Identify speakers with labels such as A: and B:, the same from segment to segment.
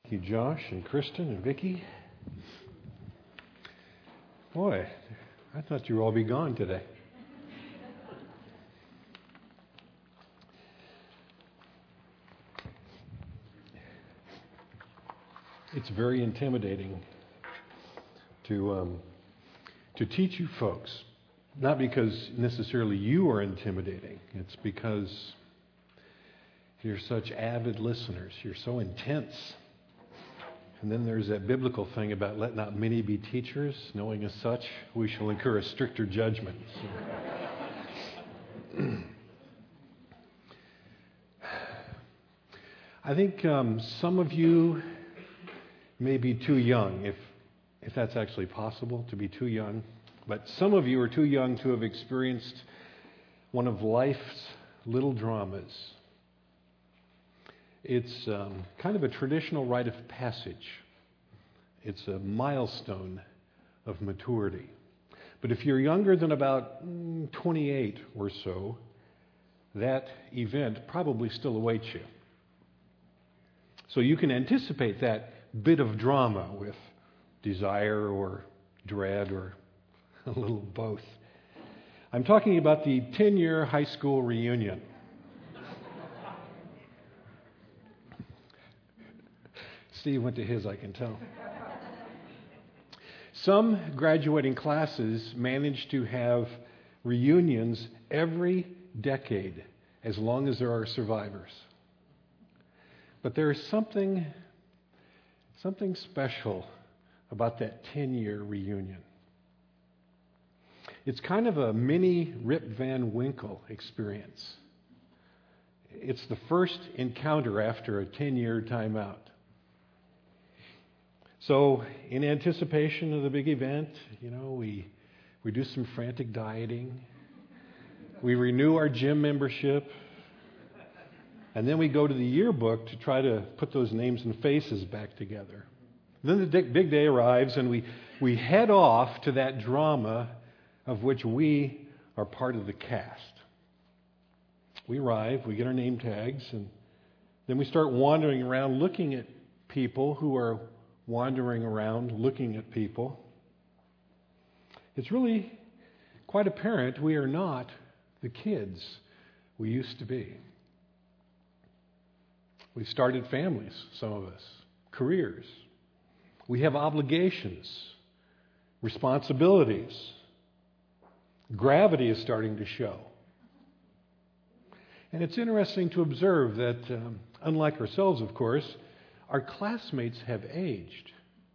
A: Thank you, Josh and Kristen and Vicki. Boy, I thought you would all be gone today. It's very intimidating to teach you folks. Not because necessarily you are intimidating. It's because you're such avid listeners. You're so intense. And then there's that biblical thing about let not many be teachers, knowing as such we shall incur a stricter judgment. So. I think some of you may be too young, if that's actually possible, to be too young. But some of you are too young to have experienced one of life's little dramas. It's kind of a traditional rite of passage. It's a milestone of maturity. But if you're younger than about 28 or so, that event probably still awaits you. So you can anticipate that bit of drama with desire or dread or a little both. I'm talking about the 10-year high school reunion. Steve went to his, I can tell. Some graduating classes manage to have reunions every decade, as long as there are survivors. But there is something special about that 10-year reunion. It's kind of a mini Rip Van Winkle experience. It's the first encounter after a 10-year timeout. So, in anticipation of the big event, we do some frantic dieting. We renew our gym membership. And then we go to the yearbook to try to put those names and faces back together. Then the big day arrives, and we head off to that drama of which we are part of the cast. We arrive, we get our name tags, and then we start wandering around looking at people who are wandering around looking at people. It's really quite apparent we are not the kids we used to be. We've started families, some of us, careers. We have obligations, responsibilities. Gravity is starting to show. And it's interesting to observe that, unlike ourselves, of course, our classmates have aged.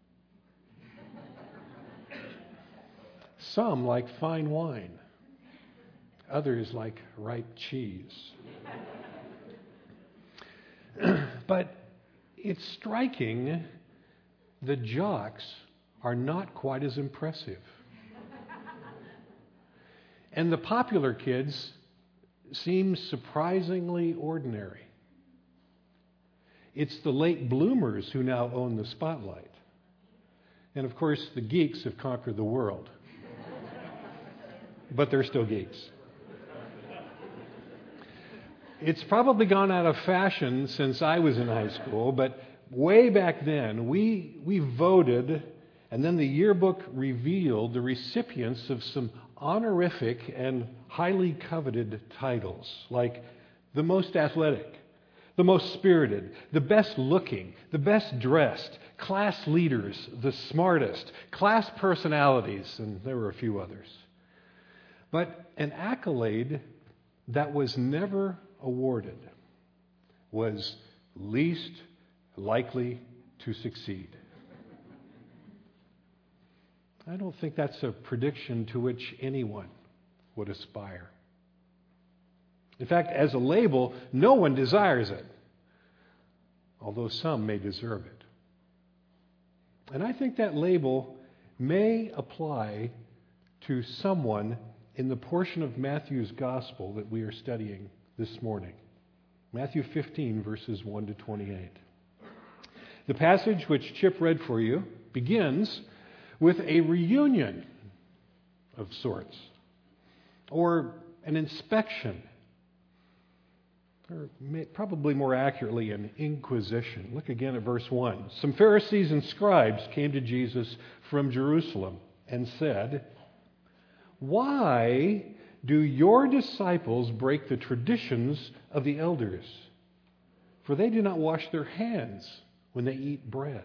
A: Some like fine wine. Others like ripe cheese. But it's striking the jocks are not quite as impressive. And the popular kids seem surprisingly ordinary. It's the late bloomers who now own the spotlight. And of course, the geeks have conquered the world. But they're still geeks. It's probably gone out of fashion since I was in high school, but way back then, we voted, and then the yearbook revealed the recipients of some honorific and highly coveted titles, like the most athletic, the most spirited, the best looking, the best dressed, class leaders, the smartest, class personalities, and there were a few others. But an accolade that was never awarded was least likely to succeed. I don't think that's a prediction to which anyone would aspire. In fact, as a label, no one desires it, although some may deserve it. And I think that label may apply to someone in the portion of Matthew's gospel that we are studying this morning. Matthew 15, verses 1 to 28. The passage which Chip read for you begins with a reunion of sorts, or an inspection or probably more accurately, an inquisition. Look again at verse 1. Some Pharisees and scribes came to Jesus from Jerusalem and said, "Why do your disciples break the traditions of the elders? For they do not wash their hands when they eat bread."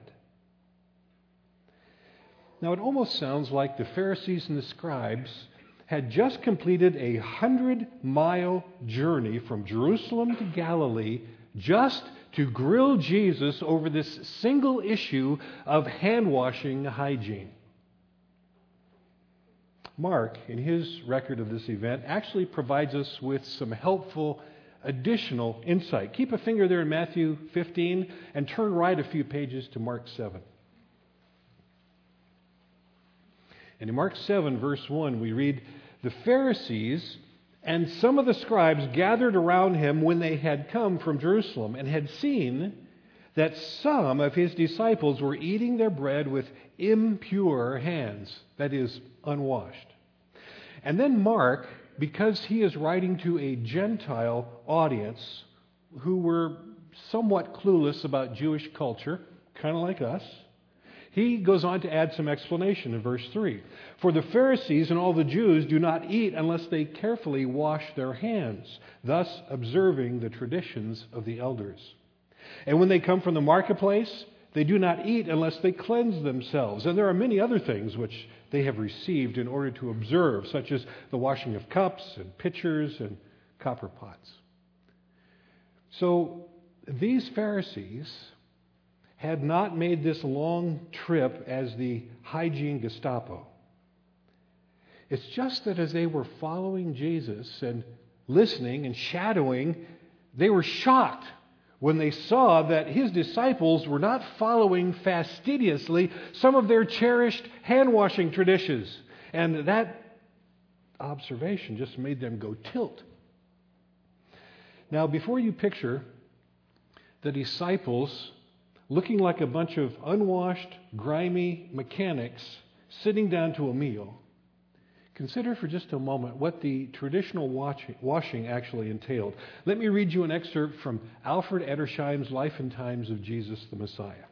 A: Now, it almost sounds like the Pharisees and the scribes had just completed a 100-mile journey from Jerusalem to Galilee just to grill Jesus over this single issue of hand-washing hygiene. Mark, in his record of this event, actually provides us with some helpful additional insight. Keep a finger there in Matthew 15 and turn right a few pages to Mark 7. And in Mark 7, verse 1, we read, "The Pharisees and some of the scribes gathered around him when they had come from Jerusalem and had seen that some of his disciples were eating their bread with impure hands," that is, unwashed. And then Mark, because he is writing to a Gentile audience who were somewhat clueless about Jewish culture, kind of like us, he goes on to add some explanation in verse 3. "For the Pharisees and all the Jews do not eat unless they carefully wash their hands, thus observing the traditions of the elders. And when they come from the marketplace, they do not eat unless they cleanse themselves. And there are many other things which they have received in order to observe, such as the washing of cups and pitchers and copper pots." So these Pharisees had not made this long trip as the hygiene Gestapo. It's just that as they were following Jesus and listening and shadowing, they were shocked when they saw that his disciples were not following fastidiously some of their cherished hand-washing traditions. And that observation just made them go tilt. Now, before you picture the disciples looking like a bunch of unwashed, grimy mechanics sitting down to a meal, consider for just a moment what the traditional washing actually entailed. Let me read you an excerpt from Alfred Edersheim's Life and Times of Jesus the Messiah.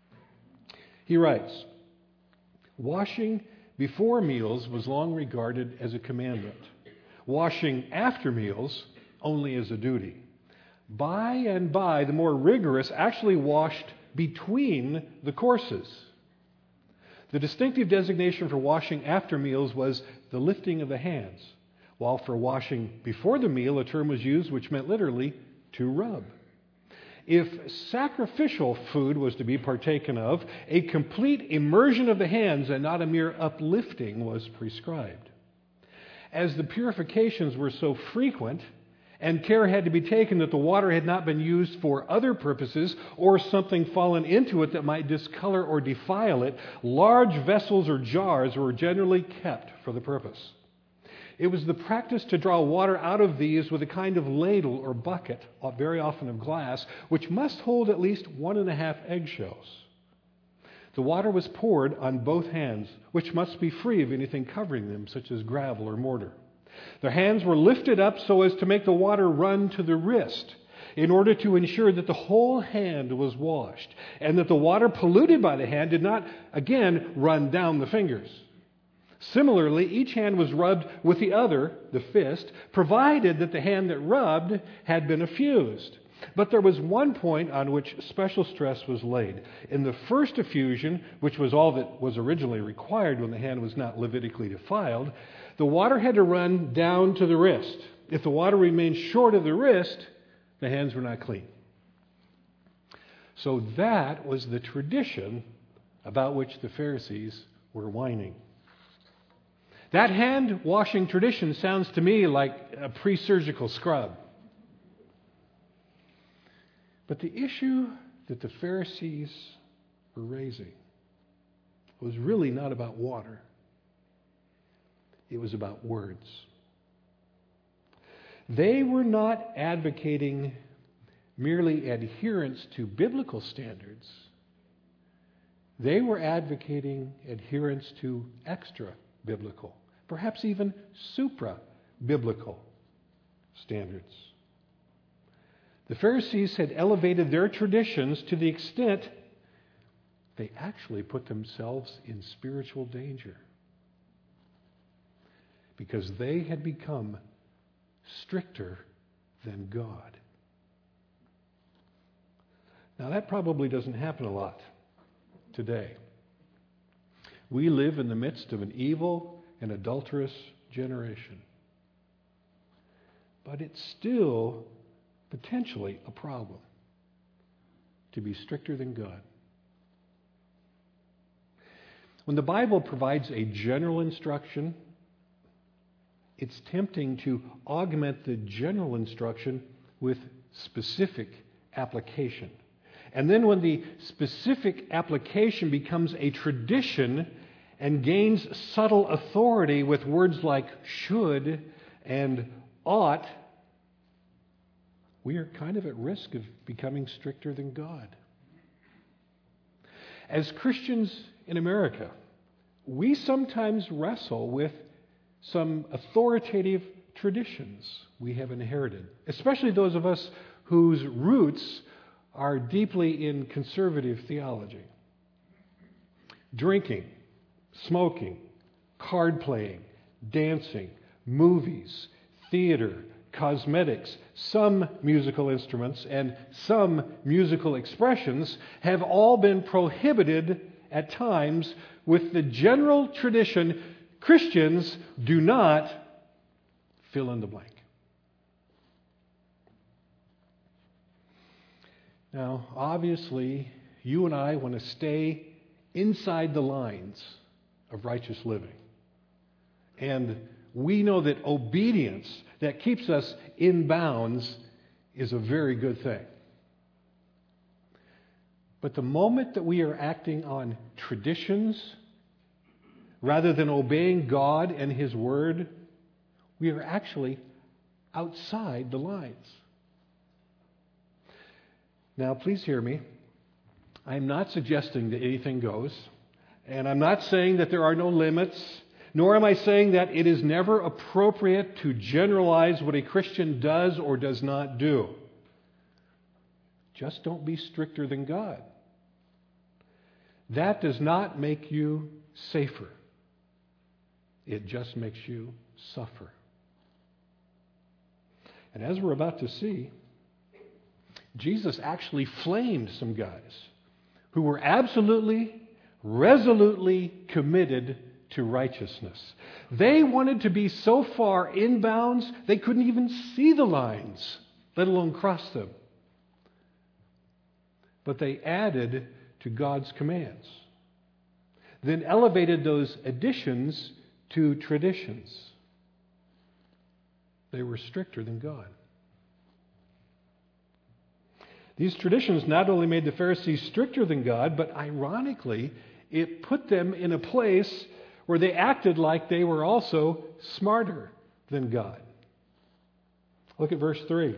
A: He writes, "Washing before meals was long regarded as a commandment. Washing after meals only as a duty. By and by, the more rigorous actually washed between the courses. The distinctive designation for washing after meals was the lifting of the hands, while for washing before the meal, a term was used which meant literally to rub. If sacrificial food was to be partaken of, a complete immersion of the hands and not a mere uplifting was prescribed. As the purifications were so frequent, and care had to be taken that the water had not been used for other purposes or something fallen into it that might discolor or defile it, large vessels or jars were generally kept for the purpose. It was the practice to draw water out of these with a kind of ladle or bucket, very often of glass, which must hold at least 1.5 eggshells. The water was poured on both hands, which must be free of anything covering them, such as gravel or mortar. Their hands were lifted up so as to make the water run to the wrist in order to ensure that the whole hand was washed and that the water polluted by the hand did not, again, run down the fingers. Similarly, each hand was rubbed with the other, the fist, provided that the hand that rubbed had been effused. But there was one point on which special stress was laid. In the first effusion, which was all that was originally required when the hand was not Levitically defiled, the water had to run down to the wrist. If the water remained short of the wrist, the hands were not clean. So that was the tradition about which the Pharisees were whining. That hand-washing tradition sounds to me like a pre-surgical scrub. But the issue that the Pharisees were raising was really not about water. It was about words. They were not advocating merely adherence to biblical standards. They were advocating adherence to extra-biblical, perhaps even supra-biblical standards. The Pharisees had elevated their traditions to the extent they actually put themselves in spiritual danger because they had become stricter than God. Now, that probably doesn't happen a lot today. We live in the midst of an evil and adulterous generation. But it's still potentially a problem to be stricter than God. When the Bible provides a general instruction, it's tempting to augment the general instruction with specific application. And then when the specific application becomes a tradition and gains subtle authority with words like should and ought, we are kind of at risk of becoming stricter than God. As Christians in America, we sometimes wrestle with some authoritative traditions we have inherited, especially those of us whose roots are deeply in conservative theology. Drinking, smoking, card playing, dancing, movies, theater, cosmetics, some musical instruments, and some musical expressions have all been prohibited at times with the general tradition, Christians do not fill in the blank. Now, obviously, you and I want to stay inside the lines of righteous living. And we know that obedience that keeps us in bounds is a very good thing. But the moment that we are acting on traditions rather than obeying God and His Word, we are actually outside the lines. Now, please hear me. I'm not suggesting that anything goes, and I'm not saying that there are no limits, nor am I saying that it is never appropriate to generalize what a Christian does or does not do. Just don't be stricter than God. That does not make you safer. It just makes you suffer. And as we're about to see, Jesus actually flamed some guys who were absolutely, resolutely committed to righteousness. They wanted to be so far inbounds they couldn't even see the lines, let alone cross them. But they added to God's commands, then elevated those additions to traditions. They were stricter than God. These traditions not only made the Pharisees stricter than God, but ironically, it put them in a place where they acted like they were also smarter than God. Look at verse 3.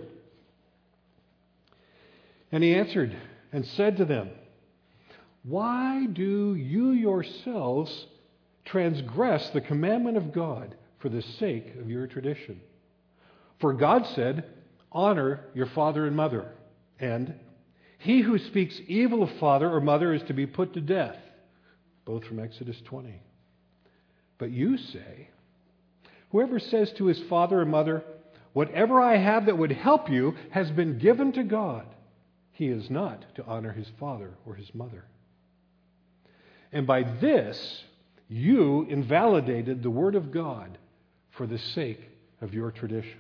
A: And he answered and said to them, "Why do you yourselves transgress the commandment of God for the sake of your tradition? For God said, 'Honor your father and mother,' and 'He who speaks evil of father or mother is to be put to death,' both from Exodus 20. But you say, 'Whoever says to his father or mother, whatever I have that would help you has been given to God, he is not to honor his father or his mother.' And by this you invalidated the word of God for the sake of your tradition."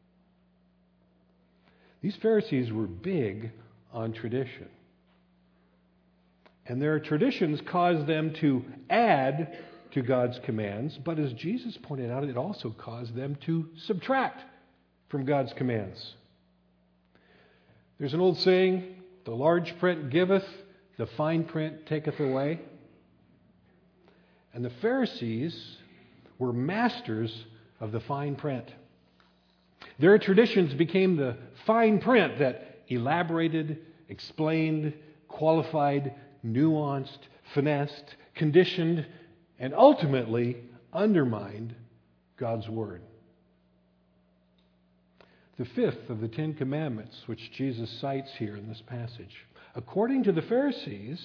A: These Pharisees were big on tradition. And their traditions caused them to add to God's commands, but as Jesus pointed out, it also caused them to subtract from God's commands. There's an old saying, "The large print giveth, the fine print taketh away." And the Pharisees were masters of the fine print. Their traditions became the fine print that elaborated, explained, qualified, nuanced, finessed, conditioned, and ultimately undermined God's Word. the fifth of the Ten Commandments, which Jesus cites here in this passage. According to the Pharisees,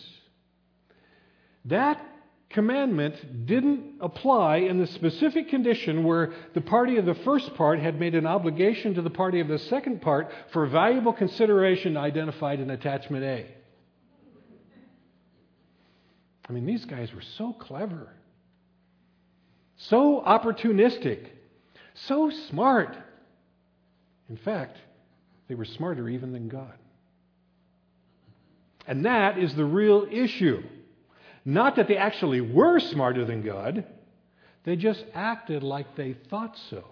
A: that commandment didn't apply in the specific condition where the party of the first part had made an obligation to the party of the second part for valuable consideration identified in attachment A. I mean, these guys were so clever, so opportunistic, so smart. In fact, they were smarter even than God. And that is the real issue. Not that they actually were smarter than God, they just acted like they thought so.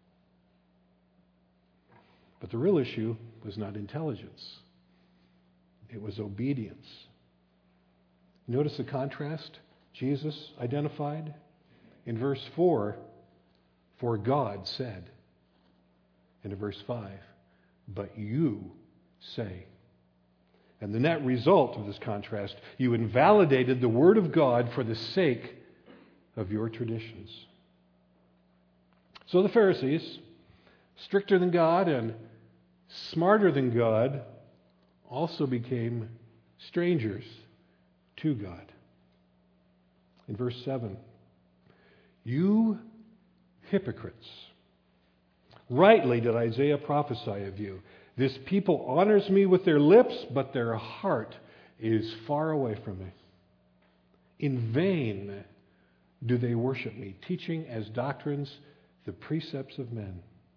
A: But the real issue was not intelligence. It was obedience. Notice the contrast Jesus identified? In verse 4, for God said. And in verse 5, but you say. And the net result of this contrast, you invalidated the Word of God for the sake of your traditions. So the Pharisees, stricter than God and smarter than God, also became strangers to God. In verse 7, you hypocrites, rightly did Isaiah prophesy of you. This people honors me with their lips, but their heart is far away from me. In vain do they worship me, teaching as doctrines the precepts of men.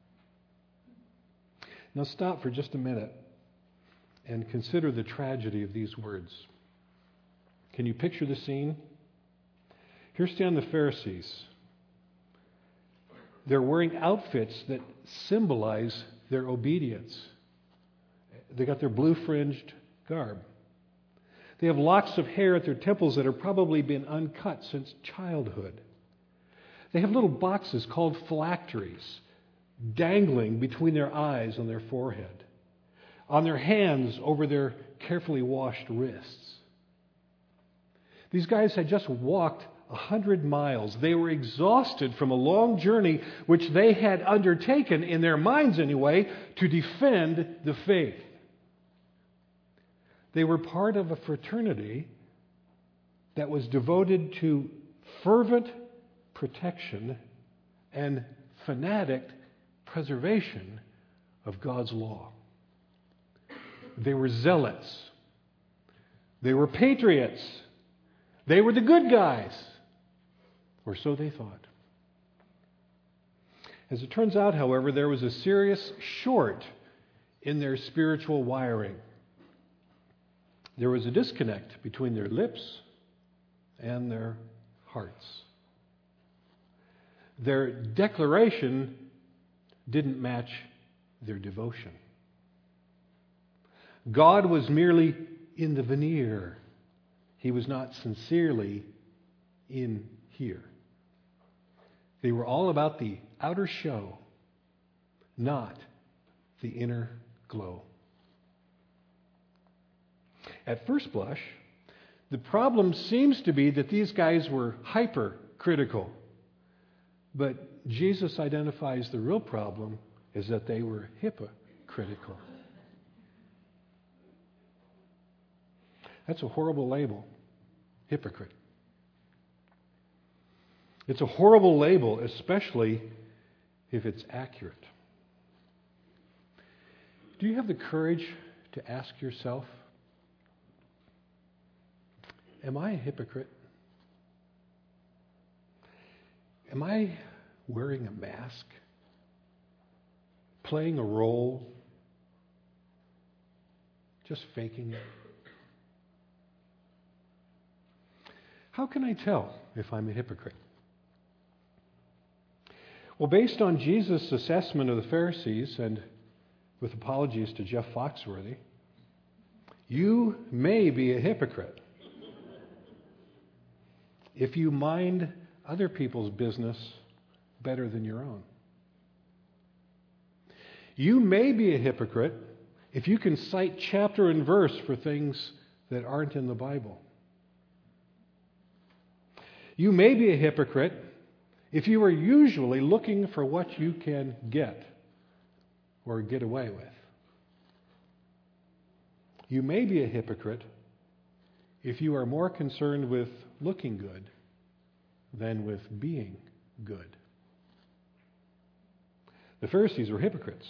A: Now stop for just a minute and consider the tragedy of these words. Can you picture the scene? Here stand the Pharisees. They're wearing outfits that symbolize their obedience. They got their blue-fringed garb. They have locks of hair at their temples that have probably been uncut since childhood. They have little boxes called phylacteries dangling between their eyes on their forehead, on their hands over their carefully washed wrists. These guys had just walked 100 miles. They were exhausted from a long journey which they had undertaken, in their minds anyway, to defend the faith. They were part of a fraternity that was devoted to fervent protection and fanatic preservation of God's law. They were zealots. They were patriots. They were the good guys. Or so they thought. As it turns out, however, there was a serious short in their spiritual wiring. There was a disconnect between their lips and their hearts. Their declaration didn't match their devotion. God was merely in the veneer. He was not sincerely in here. They were all about the outer show, not the inner glow. At first blush, the problem seems to be that these guys were hypercritical. But Jesus identifies the real problem is that they were hypocritical. That's a horrible label, hypocrite. It's a horrible label, especially if it's accurate. Do you have the courage to ask yourself, am I a hypocrite? Am I wearing a mask? Playing a role? Just faking it? How can I tell if I'm a hypocrite? Well, based on Jesus' assessment of the Pharisees, and with apologies to Jeff Foxworthy, you may be a hypocrite if you mind other people's business better than your own. You may be a hypocrite if you can cite chapter and verse for things that aren't in the Bible. You may be a hypocrite if you are usually looking for what you can get or get away with. You may be a hypocrite if you are more concerned with looking good than with being good. The Pharisees were hypocrites.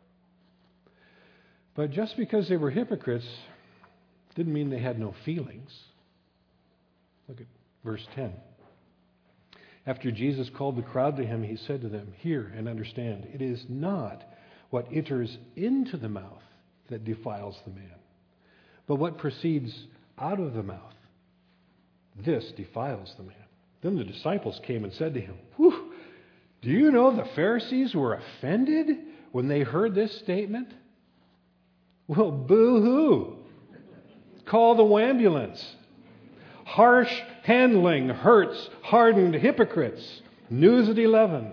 A: But just because they were hypocrites didn't mean they had no feelings. Look at verse 10. After Jesus called the crowd to him, he said to them, "Hear and understand, it is not what enters into the mouth that defiles the man, but what proceeds out of the mouth. This defiles the man." Then the disciples came and said to him, "Whew, do you know the Pharisees were offended when they heard this statement?" Well, boo-hoo. Call the ambulance. Harsh handling hurts hardened hypocrites. News at 11.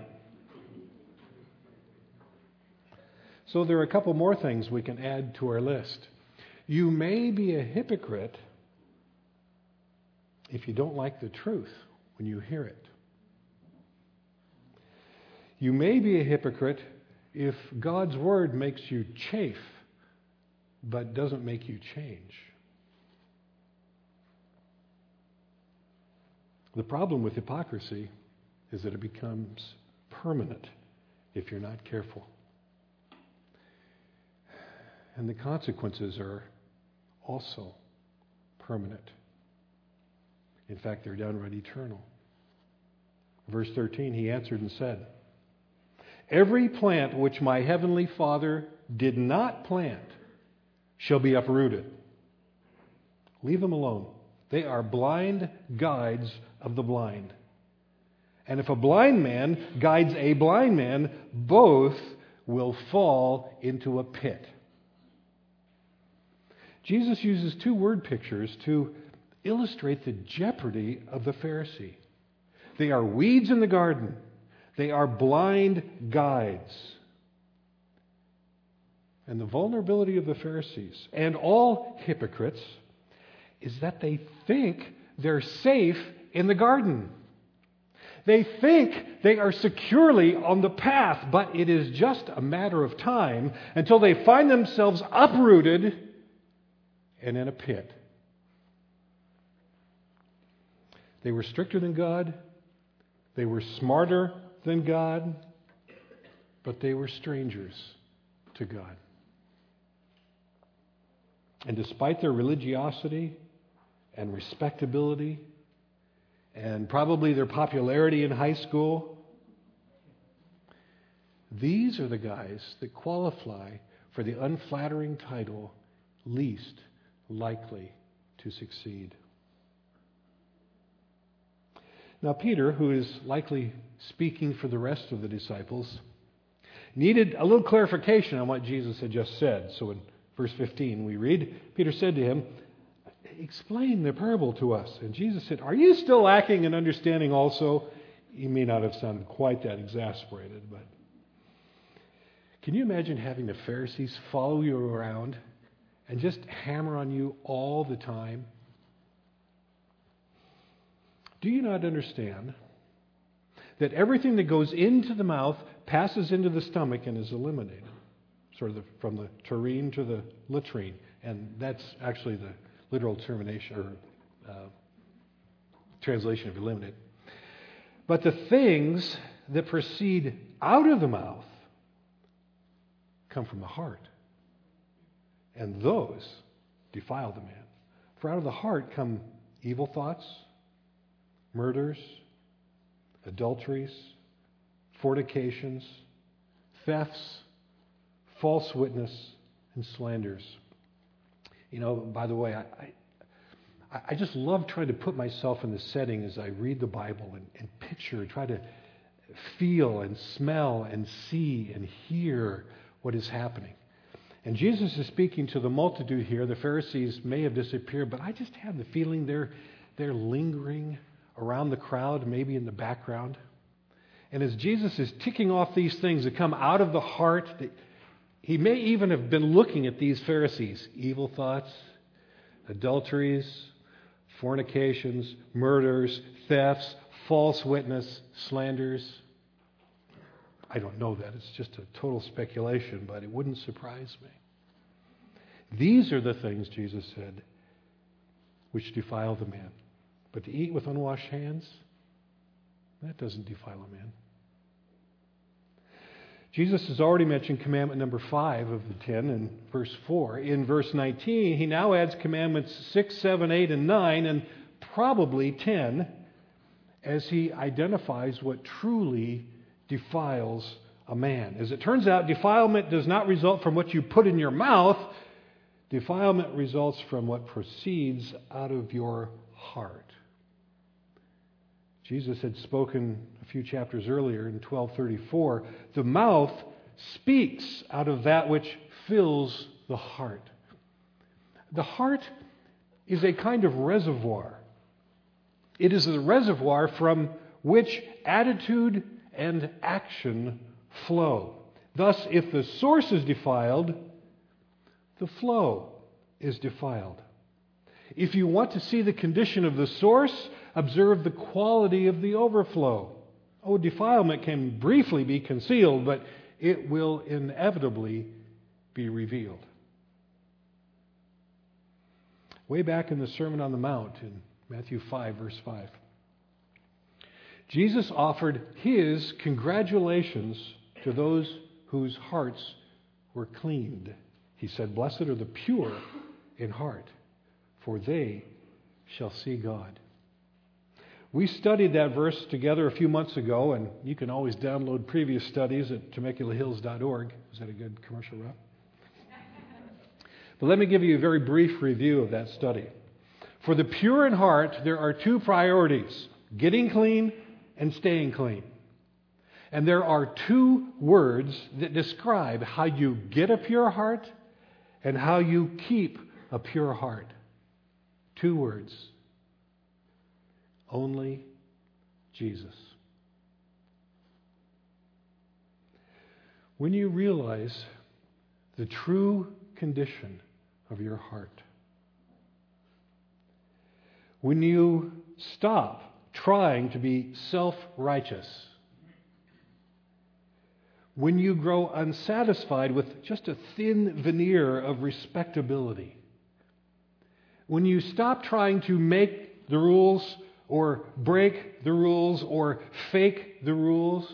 A: So there are a couple more things we can add to our list. You may be a hypocrite if you don't like the truth when you hear it. You may be a hypocrite if God's word makes you chafe but doesn't make you change. The problem with hypocrisy is that it becomes permanent if you're not careful. And the consequences are also permanent. In fact, they're downright eternal. Verse 13, he answered and said, "Every plant which my heavenly Father did not plant shall be uprooted. Leave them alone. They are blind guides of the blind. And if a blind man guides a blind man, both will fall into a pit." Jesus uses two word pictures to illustrate the jeopardy of the Pharisee. They are weeds in the garden. They are blind guides. And the vulnerability of the Pharisees and all hypocrites is that they think they're safe in the garden. They think they are securely on the path, but it is just a matter of time until they find themselves uprooted and in a pit. They were stricter than God. They were smarter than God, but they were strangers to God. And despite their religiosity and respectability and probably their popularity in high school, these are the guys that qualify for the unflattering title, least likely to succeed. Now, Peter, who is likely speaking for the rest of the disciples, needed a little clarification on what Jesus had just said. So in verse 15 we read, Peter said to him, "Explain the parable to us." And Jesus said, "Are you still lacking in understanding also?" He may not have sounded quite that exasperated, but can you imagine having the Pharisees follow you around and just hammer on you all the time? Do you not understand that everything that goes into the mouth passes into the stomach and is eliminated? Sort of from the tureen to the latrine. And that's actually the literal termination or translation of eliminate. But the things that proceed out of the mouth come from the heart. And those defile the man. For out of the heart come evil thoughts, murders, adulteries, fornications, thefts, false witness, and slanders. You know, by the way, I just love trying to put myself in the setting as I read the Bible and picture, try to feel and smell and see and hear what is happening. And Jesus is speaking to the multitude here. The Pharisees may have disappeared, but I just have the feeling they're lingering around the crowd, maybe in the background. And as Jesus is ticking off these things that come out of the heart, he may even have been looking at these Pharisees. Evil thoughts, adulteries, fornications, murders, thefts, false witness, slanders. I don't know that. It's just a total speculation, but it wouldn't surprise me. These are the things, Jesus said, which defile the man. But to eat with unwashed hands, that doesn't defile a man. Jesus has already mentioned commandment number 5 of the 10 in verse 4. In verse 19, he now adds commandments 6, 7, 8, and 9, and probably 10, as he identifies what truly defiles a man. As it turns out, defilement does not result from what you put in your mouth. Defilement results from what proceeds out of your heart. Jesus had spoken a few chapters earlier in 12:34, the mouth speaks out of that which fills the heart. The heart is a kind of reservoir. It is the reservoir from which attitude and action flow. Thus, if the source is defiled, the flow is defiled. If you want to see the condition of the source, observe the quality of the overflow. Oh, defilement can briefly be concealed, but it will inevitably be revealed. Way back in the Sermon on the Mount in Matthew 5, verse 5, Jesus offered his congratulations to those whose hearts were cleaned. He said, "Blessed are the pure in heart, for they shall see God." We studied that verse together a few months ago, and you can always download previous studies at TemeculaHills.org. Was that a good commercial, Rob? But let me give you a very brief review of that study. For the pure in heart, there are 2 priorities: getting clean and staying clean. And there are 2 words that describe how you get a pure heart and how you keep a pure heart. 2 words. Only Jesus. When you realize the true condition of your heart, when you stop trying to be self-righteous, when you grow unsatisfied with just a thin veneer of respectability, when you stop trying to make the rules or break the rules or fake the rules,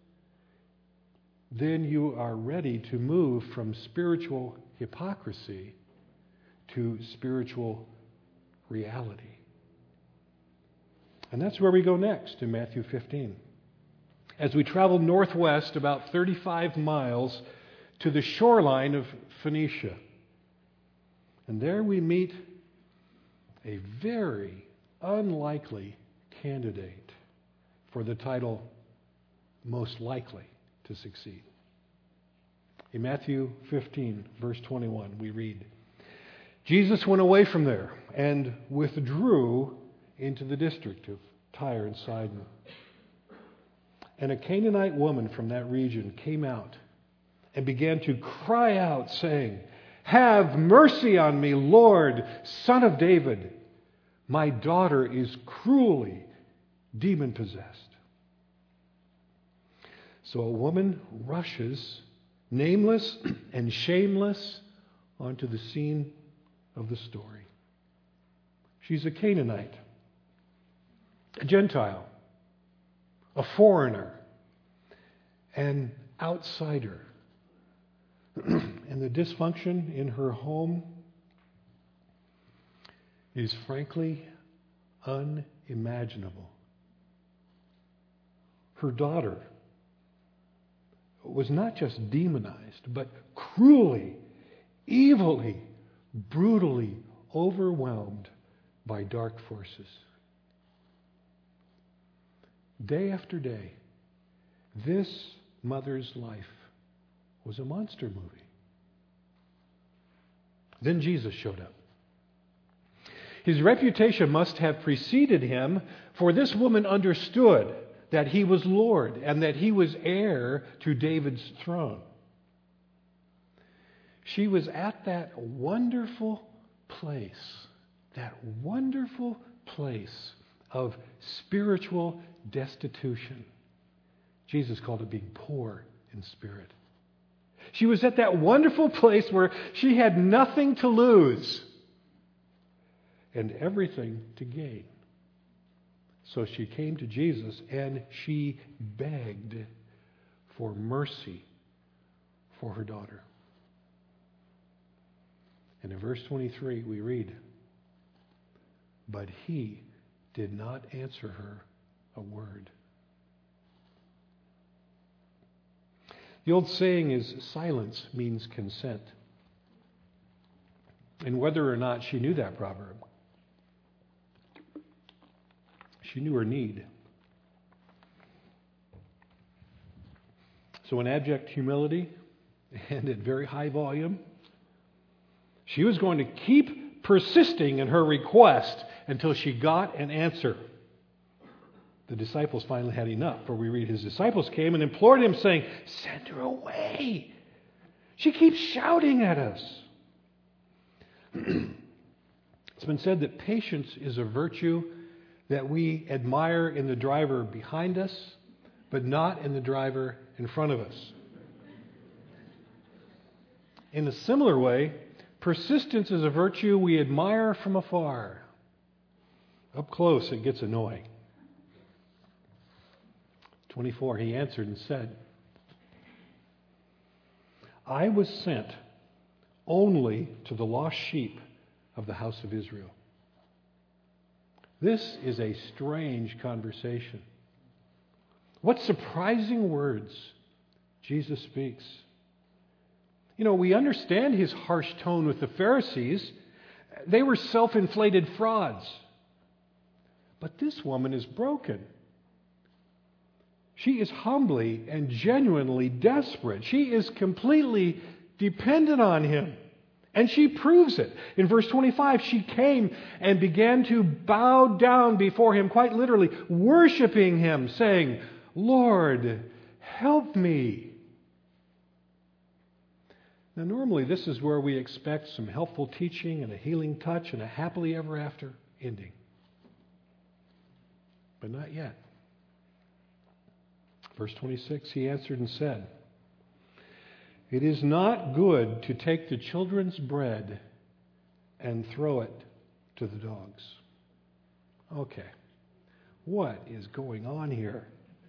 A: then you are ready to move from spiritual hypocrisy to spiritual reality. And that's where we go next in Matthew 15. As we travel northwest about 35 miles to the shoreline of Phoenicia. And there we meet a very unlikely candidate for the title most likely to succeed. In Matthew 15, verse 21, we read, Jesus went away from there and withdrew into the district of Tyre and Sidon. And a Canaanite woman from that region came out and began to cry out, saying, "Have mercy on me, Lord, Son of David. My daughter is cruelly demon-possessed." So a woman rushes, nameless and shameless, onto the scene of the story. She's a Canaanite, a Gentile, a foreigner, an outsider. And the dysfunction in her home is frankly unimaginable. Her daughter was not just demonized, but cruelly, evilly, brutally overwhelmed by dark forces. Day after day, this mother's life was a monster movie. Then Jesus showed up. His reputation must have preceded him, for this woman understood that he was Lord and that he was heir to David's throne. She was at that wonderful place of spiritual destitution. Jesus called it being poor in spirit. She was at that wonderful place where she had nothing to lose and everything to gain. So she came to Jesus and she begged for mercy for her daughter. And in verse 23 we read, "But he did not answer her a word." The old saying is, silence means consent. And whether or not she knew that proverb, she knew her need. So in abject humility and at very high volume, she was going to keep persisting in her request until she got an answer. The disciples finally had enough, for we read his disciples came and implored him, saying, "Send her away. She keeps shouting at us." It's been said that patience is a virtue that we admire in the driver behind us, but not in the driver in front of us. In a similar way, persistence is a virtue we admire from afar. Up close, it gets annoying. 24, he answered and said, "I was sent only to the lost sheep of the house of Israel." This is a strange conversation. What surprising words Jesus speaks. We understand his harsh tone with the Pharisees. They were self-inflated frauds. But this woman is broken. She is humbly and genuinely desperate. She is completely dependent on him. And she proves it. In verse 25, she came and began to bow down before him, quite literally, worshiping him, saying, "Lord, help me." Now, normally this is where we expect some helpful teaching and a healing touch and a happily ever after ending. But not yet. Verse 26, he answered and said, "It is not good to take the children's bread and throw it to the dogs." Okay, what is going on here?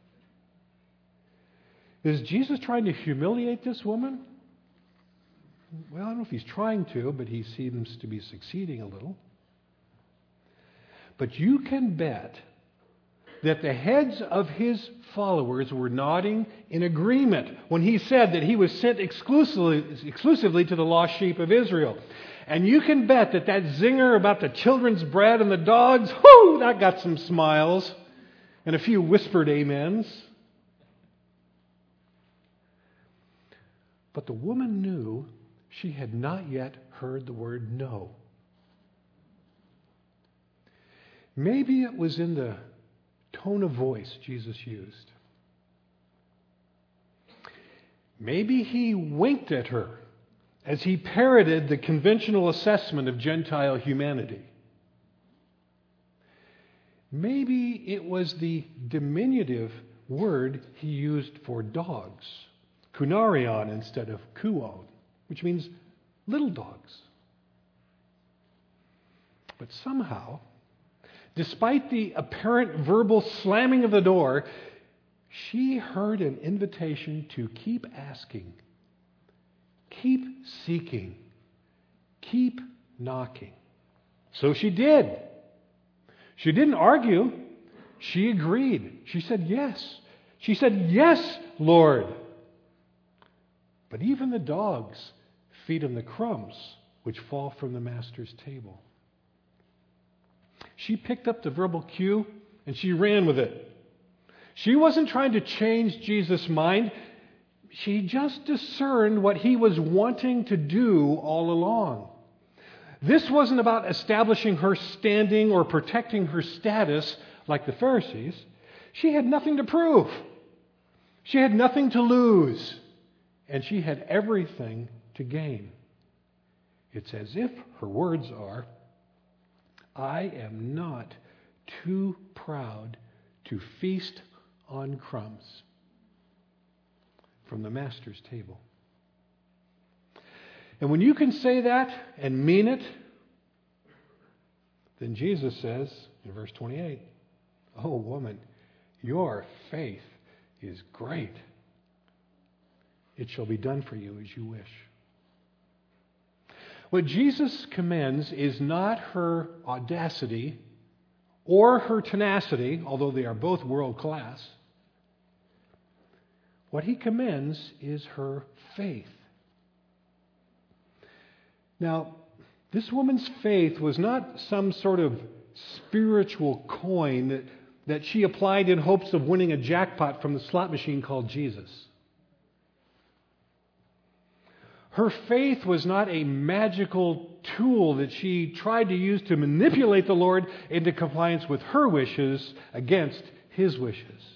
A: Is Jesus trying to humiliate this woman? Well, I don't know if he's trying to, but he seems to be succeeding a little. But you can bet that the heads of his followers were nodding in agreement when he said that he was sent exclusively to the lost sheep of Israel. And you can bet that zinger about the children's bread and the dogs, that got some smiles and a few whispered amens. But the woman knew she had not yet heard the word no. Maybe it was in the tone of voice Jesus used. Maybe he winked at her as he parroted the conventional assessment of Gentile humanity. Maybe it was the diminutive word he used for dogs, kunarion instead of kuon, which means little dogs. But somehow, despite the apparent verbal slamming of the door, she heard an invitation to keep asking, keep seeking, keep knocking. So she did. She didn't argue. She agreed. She said yes. She said, "Yes, Lord." But even the dogs feed him the crumbs which fall from the master's table. She picked up the verbal cue and she ran with it. She wasn't trying to change Jesus' mind. She just discerned what he was wanting to do all along. This wasn't about establishing her standing or protecting her status like the Pharisees. She had nothing to prove. She had nothing to lose. And she had everything to gain. It's as if her words are, "I am not too proud to feast on crumbs." from the Master's table. And when you can say that and mean it, then Jesus says in verse 28, "Oh, woman, your faith is great. It shall be done for you as you wish." What Jesus commends is not her audacity or her tenacity, although they are both world class. What he commends is her faith. Now, this woman's faith was not some sort of spiritual coin that she applied in hopes of winning a jackpot from the slot machine called Jesus. Her faith was not a magical tool that she tried to use to manipulate the Lord into compliance with her wishes against His wishes.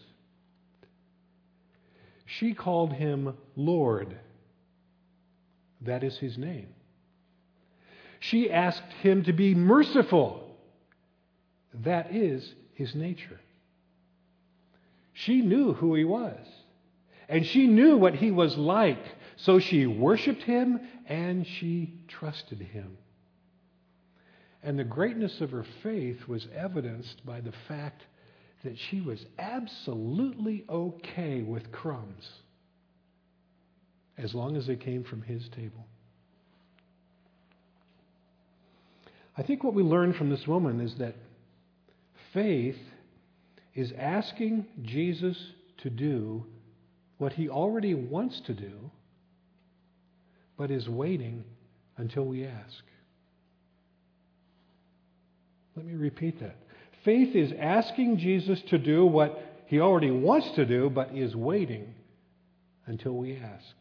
A: She called Him Lord. That is His name. She asked Him to be merciful. That is His nature. She knew who He was, and she knew what He was like, so she worshiped Him and she trusted Him. And the greatness of her faith was evidenced by the fact that she was absolutely okay with crumbs as long as they came from His table. I think what we learn from this woman is that faith is asking Jesus to do what He already wants to do, but is waiting until we ask. Let me repeat that. Faith is asking Jesus to do what He already wants to do, but is waiting until we ask.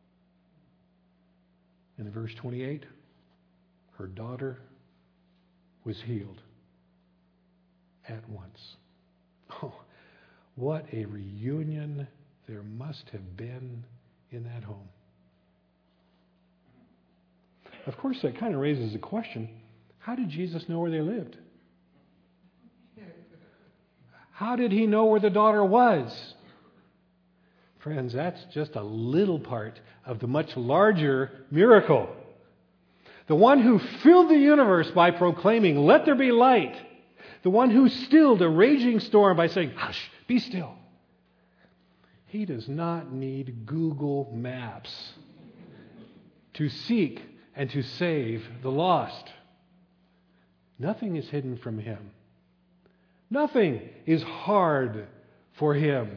A: In verse 28, her daughter was healed at once. Oh, what a reunion there must have been in that home. Of course, that kind of raises the question, how did Jesus know where they lived? How did He know where the daughter was? Friends, that's just a little part of the much larger miracle. The one who filled the universe by proclaiming, "Let there be light." The one who stilled a raging storm by saying, "Hush, be still." He does not need Google Maps to seek and to save the lost. Nothing is hidden from Him. Nothing is hard for Him.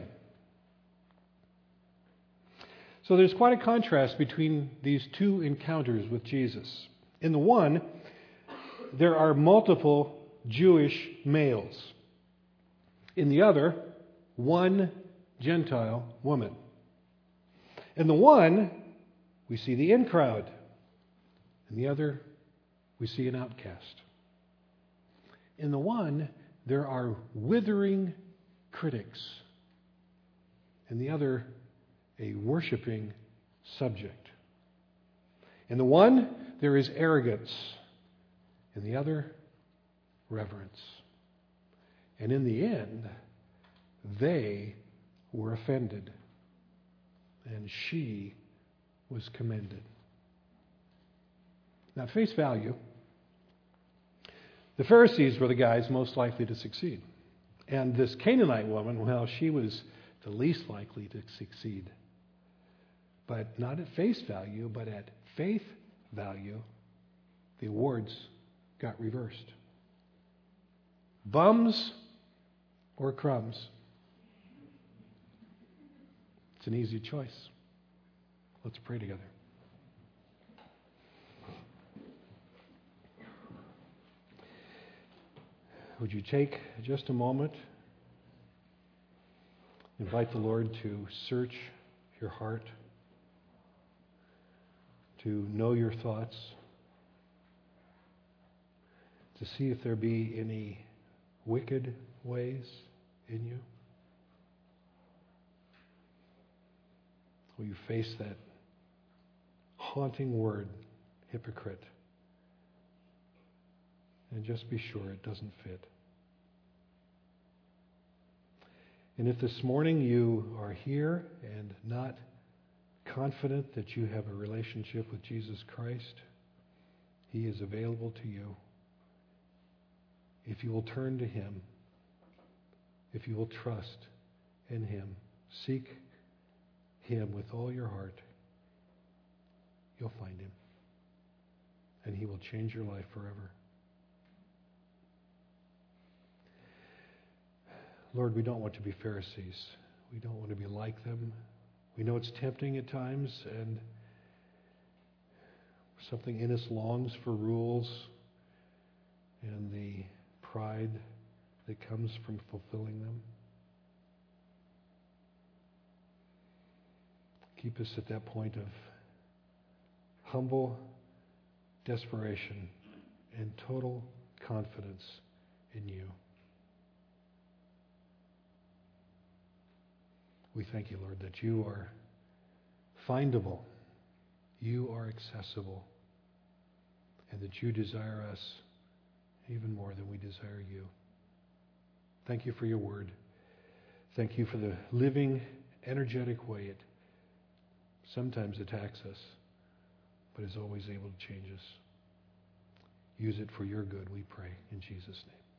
A: So there's quite a contrast between these two encounters with Jesus. In the one, there are multiple Jewish males. In the other, one Gentile woman. In the one, we see the in crowd. In the other, we see an outcast. In the one, there are withering critics. In the other, a worshiping subject. In the one, there is arrogance. In the other, reverence. And in the end, they were offended, and she was commended. Now, at face value, the Pharisees were the guys most likely to succeed. And this Canaanite woman, well, she was the least likely to succeed. But not at face value, but at faith value, the awards got reversed. Bums or crumbs? It's an easy choice. Let's pray together. Would you take just a moment, invite the Lord to search your heart, to know your thoughts, to see if there be any wicked ways in you? Will you face that haunting word, hypocrite? And just be sure it doesn't fit. And if this morning you are here and not confident that you have a relationship with Jesus Christ. He is available to you. If you will turn to Him, if you will trust in Him, seek Him with all your heart, you'll find Him. And He will change your life forever. Lord, we don't want to be Pharisees. We don't want to be like them. We know it's tempting at times, and something in us longs for rules and the pride that comes from fulfilling them. Keep us at that point of humble desperation and total confidence in you. We thank you, Lord, that you are findable, you are accessible, and that you desire us even more than we desire you. Thank you for your word. Thank you for the living, energetic way it sometimes attacks us, but is always able to change us. Use it for your good, we pray, in Jesus' name.